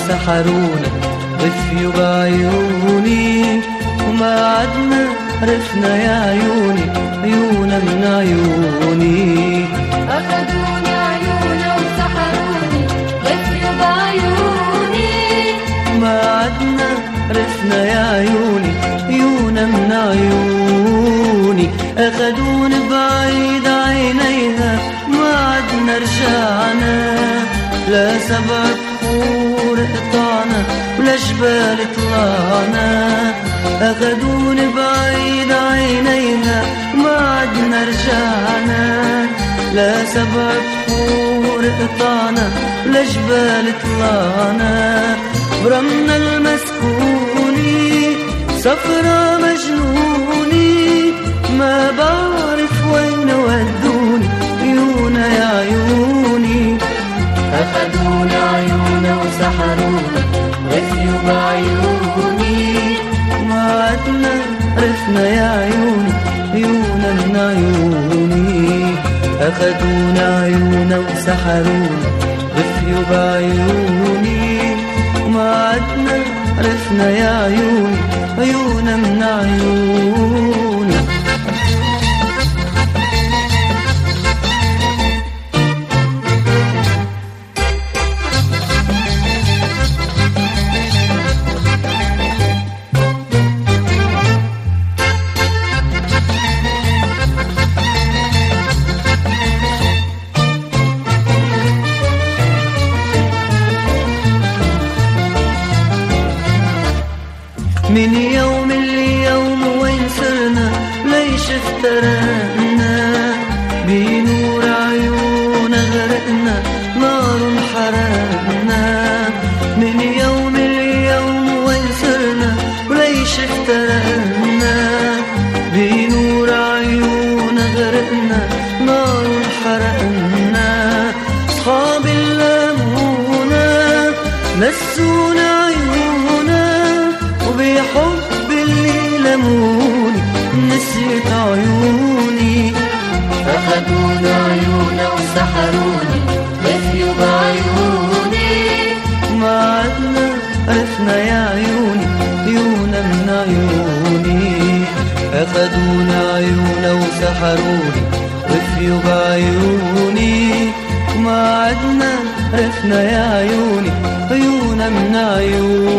وسحرونا غفيوا بعيوني، وما عدنا عرفنا يا عيوني عيونا من عيوني. أخدوني عيونا وسحروني غفيوا بعيوني، ما عدنا عرفنا يا عيوني عيونا من عيوني. أخدوني بعيد عينيها ما عدنا رجعنا، لا سبع بحور قطعنا ولا جبال طلعنا. أخدوني بعيد عينيها ما عدنا رجعنا، لا سبع بحور قطعنا ولا جبال طلعنا. برمنا المسكوني سفرة مجنوني، ما بعرف وين ودوني عيونا يا عيوني. أخدوني عيونا وسحرونا غفيوا بعيوني، ما عدنا عرفنا يا عيوني عيونا من عيوني. أخدونا عيونا وسحرونا غفيوا بعيوني، ما عدنا عرفنا يا عيوني عيونا من عيوني. من يوم ليوم وين صرنا ليش افترقنا، بنور عيون غرقنا نار حرقنا. من يوم ليوم وين صرنا وليش افترقنا، بنور عيون غرقنا نار حرقنا. صحاب اللمونة نسونا عيونا، وبحب اللي لموني نسيت عيوني. أخدونا عيونا وسحروني غفيوا بعيوني، ما عدنا عرفنا يا عيوني عيونا من عيوني. أخدونا عيونا وسحروني غفيوا بعيوني، ما عدنا عرفنا يا عيوني عيونا من عيوني.